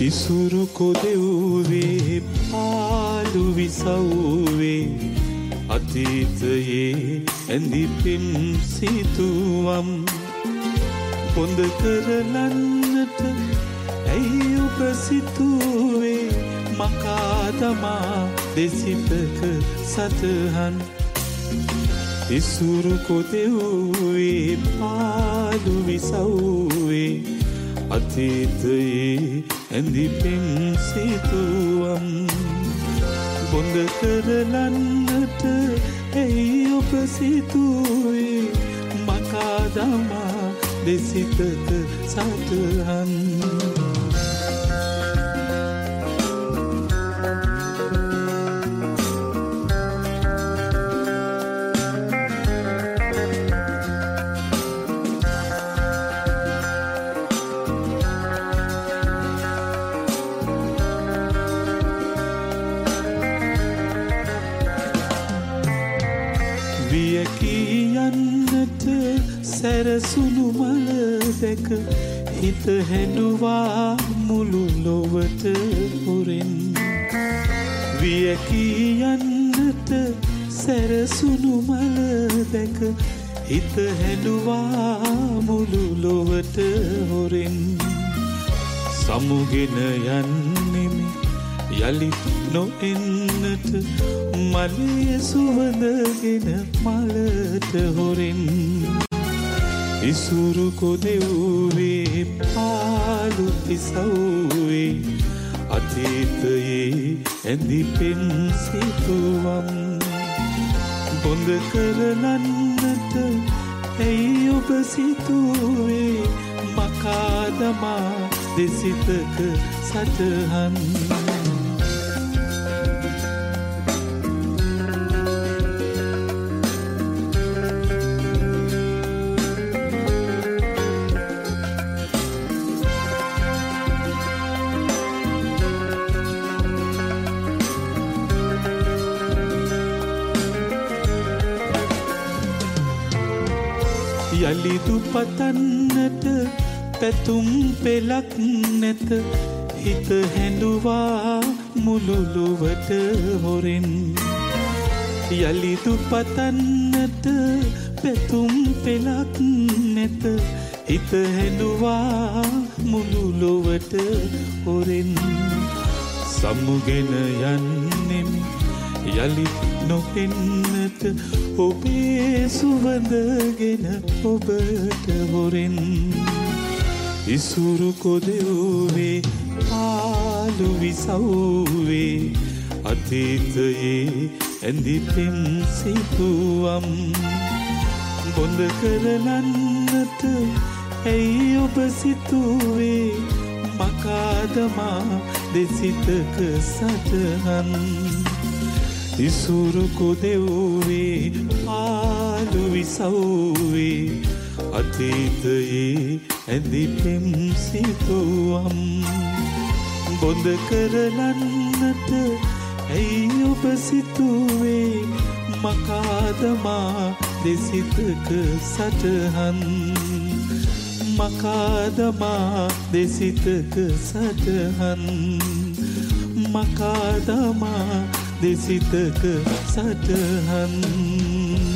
ඉසුරු කොදෙව්වේ පාළු විසව්වේ අතීතයේ ඇඳි පෙම් සිතුවම් පොඳ කරලන්නට ඇයි ඔබ සිතුවේ මකා දමා දෙසිතක සටහන් ඉසුරු කොදෙව්වේ පාළු විසව්වේ අතීතයේ ඇඳි පෙම් සිතුවම් බොඳ කරලන්නට ඇයි ඔබ සිතුවේ මකා දමා දෙසිතක සටහන් කියන්නට සැරසුණු මල දැක හිත හැඬුවා මුළු ලොවට හොරෙන් විය කියන්නට සැරසුණු මල දැක හිත හැඬුවා මුළු ලොවට හොරෙන් සමුගෙන යන්නෙමි යලිත් නොඑන්නට මලේ සුවඳගෙන මලට හොරෙන් ඉසුරු කොදෙව්වේ පාළු විසව්වේ අතීතයේ ඇඳි පෙම් සිතුවම් බොඳ කරලන්නට ඇයි ඔබ සිතුවේ මකා දමා දෙසිතක සටහන් යලිදු පතන්නට පැතුම් පෙලක් නැත හිත හැඬුවා මුළු ලොවට හොරෙන් යලිදු පතන්නට පැතුම් පෙලක් නැත හිත හැඬුවා මුළු ලොවට හොරෙන් සමුගෙන යන්නෙමි යලිත් නොපෙන්නට ඔබේ සුවඳගෙන ඔබට හොරෙන් ඉසුරු කොදෙව්වේ පාළු විසව්වේ අතීතයේ ඇඳි පෙම් සිතුවම් බොඳ කරලන්නට ඇයි ඔබ සිතුවේ මකා දමා දෙසිතක සටහන් ඉසුරු කොදෙව්වේ පාළු විසව්වේ අතීතයේ ඇඳි පෙම් සිතුවම් බොඳ කරලන්නට ඇයි ඔබ සිතුවේ මකා දමා දෙසිතක සටහන් මකා දමා දෙසිතක සටහන් මකා දමා දෙසිතක සටහන්